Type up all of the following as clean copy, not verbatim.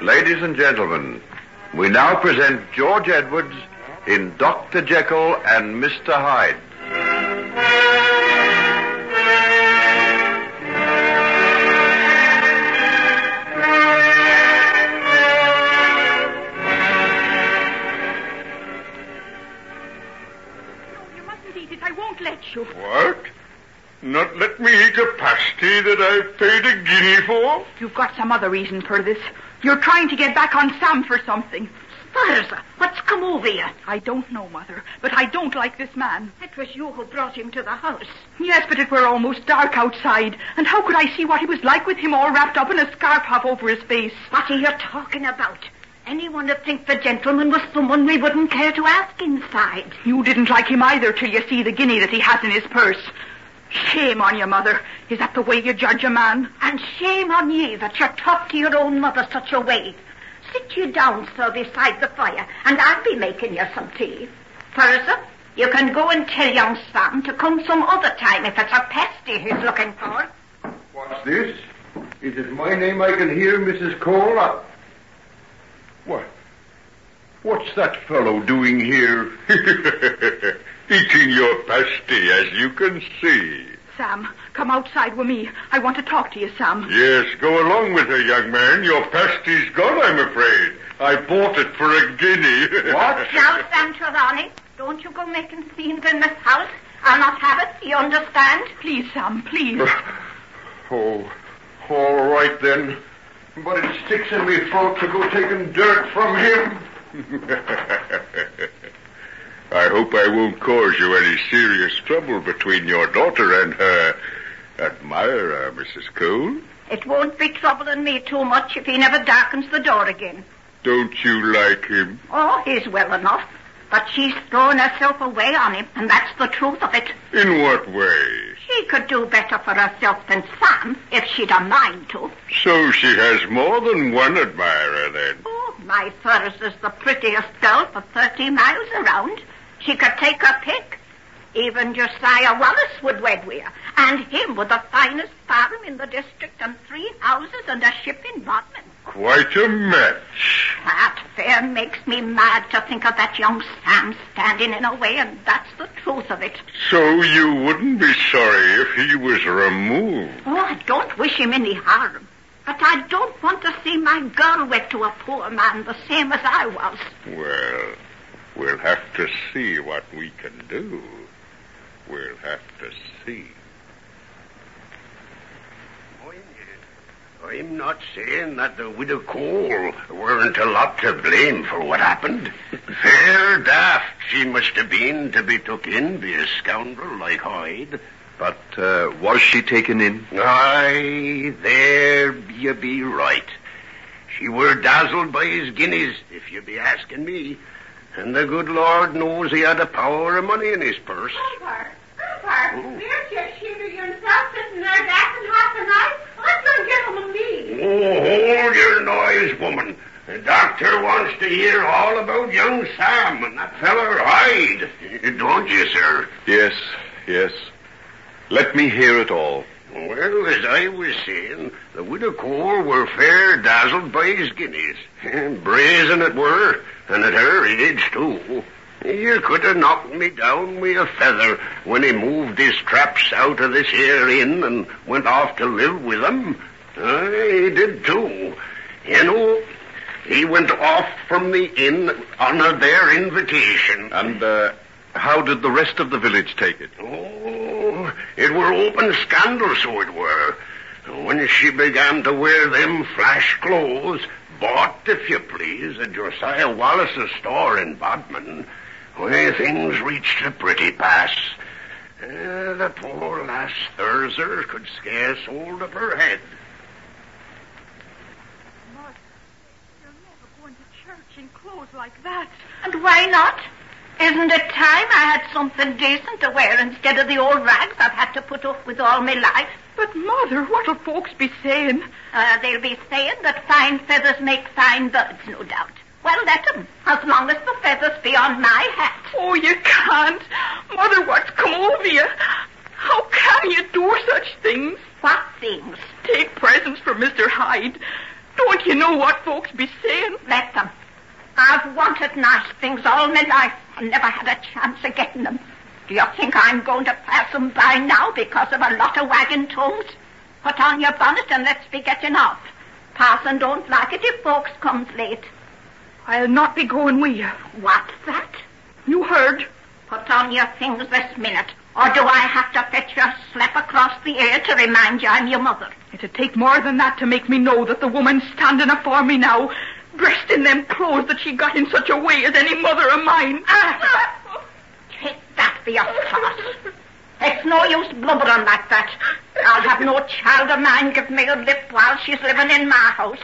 Ladies and gentlemen, we now present George Edwards in Dr. Jekyll and Mr. Hyde. You mustn't eat it. I won't let you. What? Not let me eat a pasty that I've paid a guinea for? You've got some other reason for this. You're trying to get back on Sam for something. Sparza, what's come over you? I don't know, Mother, but I don't like this man. It was you who brought him to the house. Yes, but it were almost dark outside, and how could I see what he was like with him all wrapped up in a scarf half over his face? What are you talking about? Anyone would think the gentleman was someone we wouldn't care to ask inside. You didn't like him either till you see the guinea that he has in his purse. Shame on you, Mother. Is that the way you judge a man? And shame on ye that you talk to your own mother such a way. Sit you down, sir, beside the fire, and I'll be making you some tea. Sparza, you can go and tell young Sam to come some other time if it's a pasty he's looking for. What's this? Is it my name I can hear, Mrs. Cole? What? What's that fellow doing here? Eating your pasty, as you can see. Sam, come outside with me. I want to talk to you, Sam. Yes, go along with her, young man. Your pasty's gone, I'm afraid. I bought it for a guinea. What? Now, Sam Trelawney, don't you go making scenes in this house. I'll not have it, you understand? Please, Sam, please. Oh, all right then. But it sticks in me throat to go taking dirt from him. I hope I won't cause you any serious trouble between your daughter and her admirer, Mrs. Cole. It won't be troubling me too much if he never darkens the door again. Don't you like him? Oh, he's well enough. But she's thrown herself away on him, and that's the truth of it. In what way? She could do better for herself than Sam, if she'd a mind to. So she has more than one admirer, then? Oh, my Thurs is the prettiest girl for 30 miles around. She could take her pick. Even Josiah Wallace would wed with her, and him with the finest farm in the district and 3 houses and a ship in Bodmin. Quite a match. That fair makes me mad to think of that young Sam standing in her way, and that's the truth of it. So you wouldn't be sorry if he was removed? Oh, I don't wish him any harm. But I don't want to see my girl wed to a poor man the same as I was. Well, we'll have to see what we can do. We'll have to see. I'm not saying that the widow Cole weren't a lot to blame for what happened. Fair daft she must have been to be took in by a scoundrel like Hyde. But was she taken in? Aye, there you be right. She were dazzled by his guineas, if you be asking me. And the good Lord knows he had a power of money in his purse. Papa, where's your shooter yourself sitting there dancing half the night? Let some gentleman be. Oh, hold your noise, woman. The doctor wants to hear all about young Sam and that feller Hyde. Don't you, sir? Yes. Let me hear it all. Well, as I was saying, the widow Cole were fair dazzled by his guineas. Brazen it were, and at her age, too. You could have knocked me down with a feather when he moved his traps out of this here inn and went off to live with them. He did, too. You know, he went off from the inn on their invitation. And how did the rest of the village take it? Oh, it were open scandal, so it were. When she began to wear them flash clothes, bought, if you please, at Josiah Wallace's store in Bodmin, where things reached a pretty pass. The poor lass Thurzer could scarce hold up her head. Mother, you're never going to church in clothes like that. And why not? Isn't it time I had something decent to wear instead of the old rags I've had to put up with all my life? But, Mother, what'll folks be saying? They'll be saying that fine feathers make fine birds, no doubt. Well, let 'em, as long as the feathers be on my hat. Oh, you can't. Mother, what's come over you? How can you do such things? What things? Take presents for Mr. Hyde. Don't you know what folks be saying? Let them. I've wanted nice things all my life and never had a chance of getting them. Do you think I'm going to pass them by now because of a lot of wagon tongues? Put on your bonnet and let's be getting off. Parson don't like it if folks comes late. I'll not be going with you. What's that? You heard. Put on your things this minute, or do I have to fetch you a slap across the ear to remind you I'm your mother? It'd take more than that to make me know that the woman standing afore me now, dressed in them clothes that she got in such a way as any mother of mine. Take that for your farce. It's no use blubbering like that. I'll have no child of mine give me a lip while she's living in my house.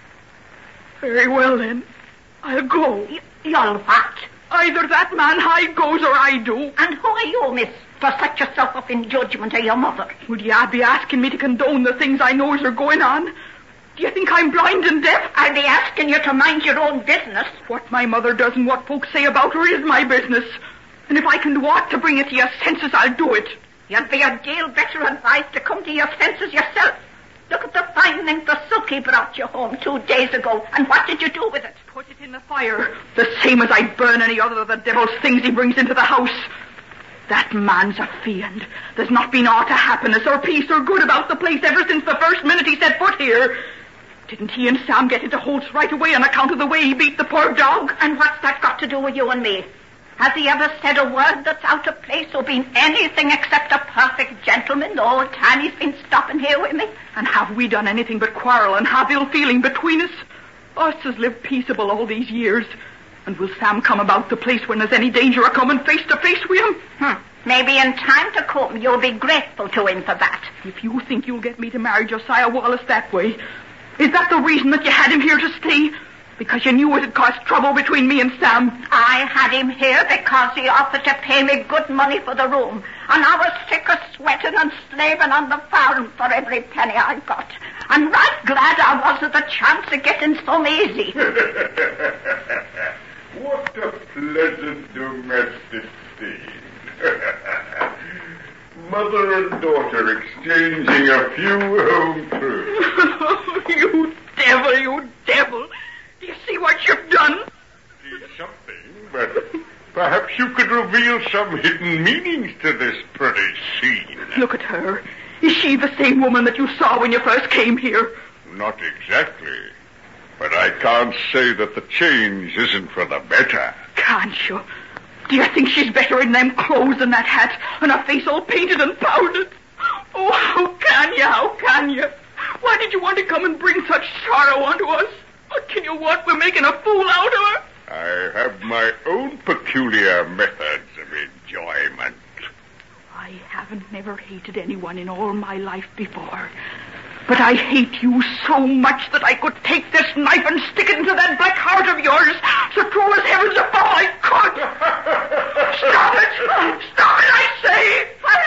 Very well, then. I'll go. You'll what? Either that man Hyde goes or I do. And who are you, miss, to set yourself up in judgment of your mother? Would you be asking me to condone the things I knows are going on? Do you think I'm blind and deaf? I'll be asking you to mind your own business. What my mother does and what folks say about her is my business. And if I can do aught to bring it to your senses, I'll do it. You'd be a deal better advised to come to your senses yourself. Look at the fine length of silk he brought you home 2 days ago, and what did you do with it? Put it in the fire, the same as I'd burn any other of the devil's things he brings into the house. That man's a fiend. There's not been aught of happiness or peace or good about the place ever since the first minute he set foot here. Didn't he and Sam get into Holt's right away on account of the way he beat the poor dog? And what's that got to do with you and me? Has he ever said a word that's out of place or been anything except a perfect gentleman the whole time he's been stopping here with me? And have we done anything but quarrel and have ill feeling between us? Us has lived peaceable all these years. And will Sam come about the place when there's any danger of coming face to face with him? Maybe in time to come you'll be grateful to him for that. If you think you'll get me to marry Josiah Wallace that way, is that the reason that you had him here to stay? Because you knew it'd cause trouble between me and Sam? I had him here because he offered to pay me good money for the room. And I was sick of sweating and slaving on the farm for every penny I got. And right glad I was of the chance of getting some easy. What a pleasant domestic scene. Mother and daughter exchanging a few home truths. You devil, you devil. Do you see what you've done? See something, but perhaps you could reveal some hidden meanings to this pretty scene. Look at her. Is she the same woman that you saw when you first came here? Not exactly. But I can't say that the change isn't for the better. Can't you? Do you think she's better in them clothes and that hat and her face all painted and powdered? Oh, how can you? How can you? Why did you want to come and bring such sorrow onto us? What can you want? We're making a fool out of her. I have my own peculiar methods of enjoyment. I haven't never hated anyone in all my life before. But I hate you so much that I could take this knife and stick it into that black heart of yours, so true as heavens above I could. Stop it! Stop it, I say!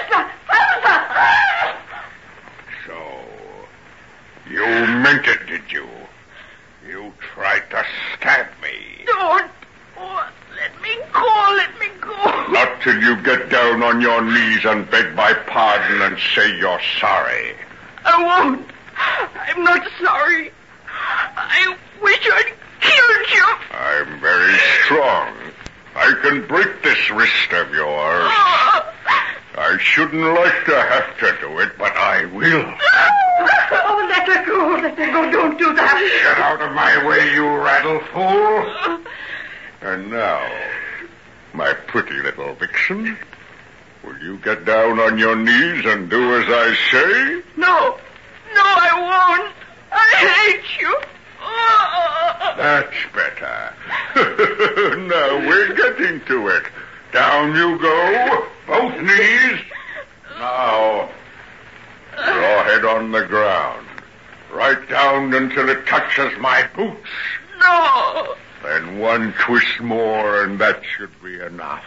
Falsa! So, you meant it, did you? You tried to stab me. Don't. Oh, let me go, let me go. Not till you get down on your knees and beg my pardon and say you're sorry. I won't. I'm not sorry. I wish I'd killed you. I'm very strong. I can break this wrist of yours. I shouldn't like to have to do it, but I will. Oh, let her go. Let her go. Don't do that. Get out of my way, you rattle fool. And now, my pretty little vixen, will you get down on your knees and do as I say? No. No, I won't. I hate you. That's better. Now we're getting to it. Down you go, both knees. Now, your head on the ground. Right down until it touches my boots. No. Then one twist more and that should be enough.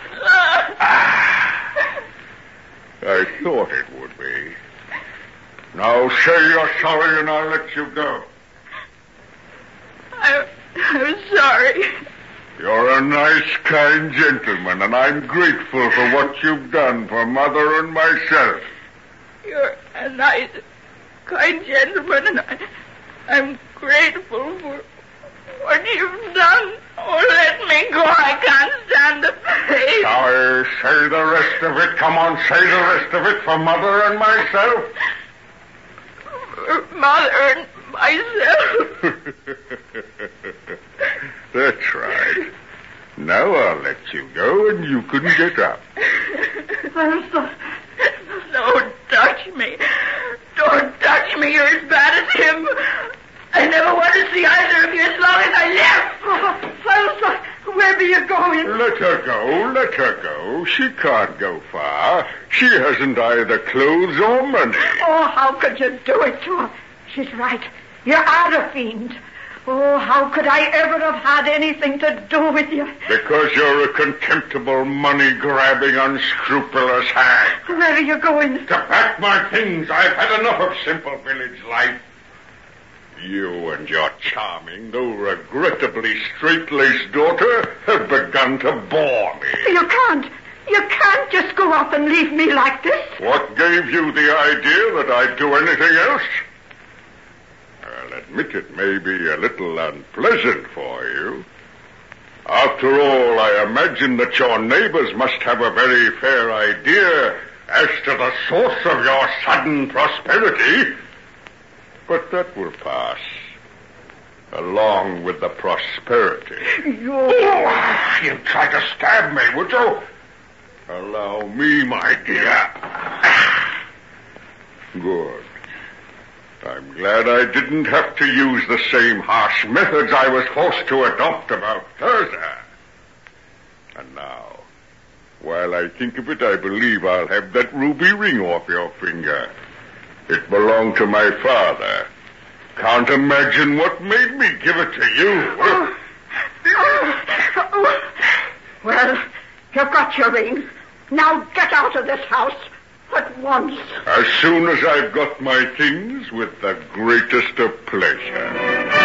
I thought it would be. Now say you're sorry and I'll let you go. I'm sorry. You're a nice, kind gentleman, and I'm grateful for what you've done for Mother and myself. You're a nice, kind gentleman, and I'm grateful for what you've done. Oh, let me go. I can't stand the pain. Say the rest of it. Come on, say the rest of it for Mother and myself. For Mother and myself. That's right. Now I'll let you go and you can get up. Elsa, don't touch me. Don't touch me. You're as bad as him. I never want to see either of you as long as I live. Oh, Elsa, where be you going? Let her go, let her go. She can't go far. She hasn't either clothes or money. Oh, how could you do it to her? She's right. You are a fiend. Oh, how could I ever have had anything to do with you? Because you're a contemptible, money-grabbing, unscrupulous hag. Where are you going? To pack my things. I've had enough of simple village life. You and your charming, though regrettably straight-laced daughter have begun to bore me. You can't just go off and leave me like this. What gave you the idea that I'd do anything else? I'll admit it may be a little unpleasant for you. After all, I imagine that your neighbors must have a very fair idea as to the source of your sudden prosperity. But that will pass, along with the prosperity. You'd try to stab me, would you? Allow me, my dear. Good. I'm glad I didn't have to use the same harsh methods I was forced to adopt about Tirzah. And now, while I think of it, I believe I'll have that ruby ring off your finger. It belonged to my father. Can't imagine what made me give it to you. Well, you've got your ring. Now get out of this house at once. As soon as I've got my things, with the greatest of pleasure.